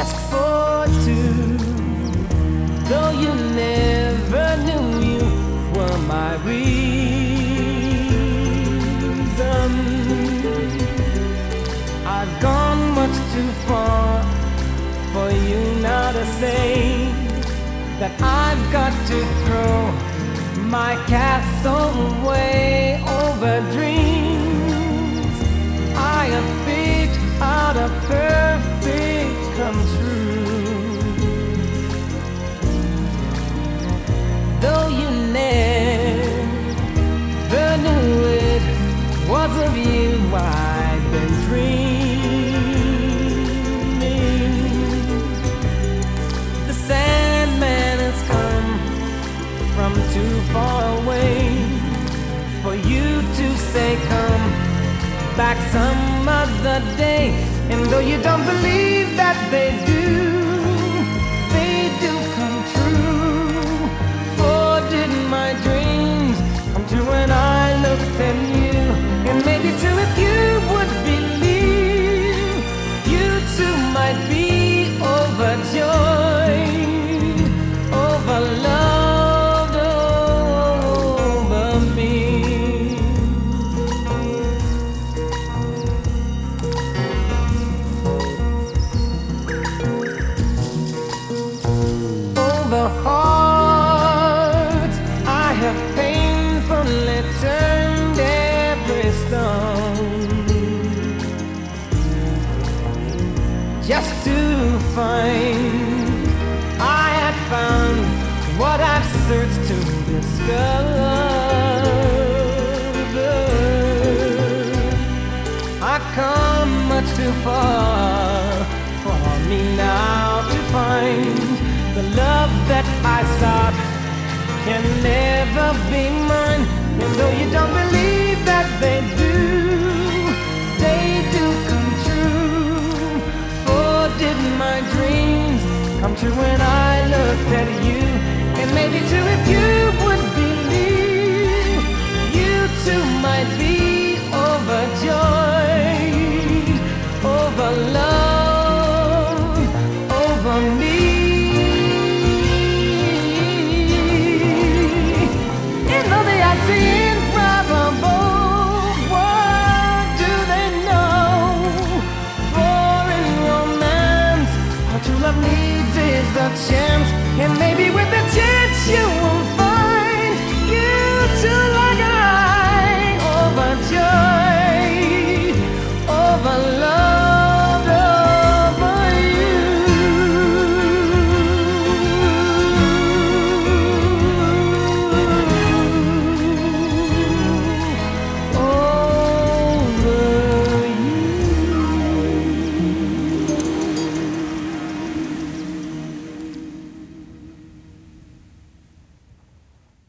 just for two. Though you never knew you were my reason, I've gone much too far for you now to say that I've got to throw my castle away over dreams I have picked out a perfect come true. Though you never knew it was of you I've been dreaming. The Sandman has come from too far away for you to say come back some other day. And though you don't believe that they do come true. For did my dreams come true when I looked at you? And maybe too if you would believe, you too might be overjoyed, overloved over me. Over hearts I have painfully turned every stone, just to find I had found what I've searched to discover. I've come much too far for me now to find the love that I sought can never be mine. And though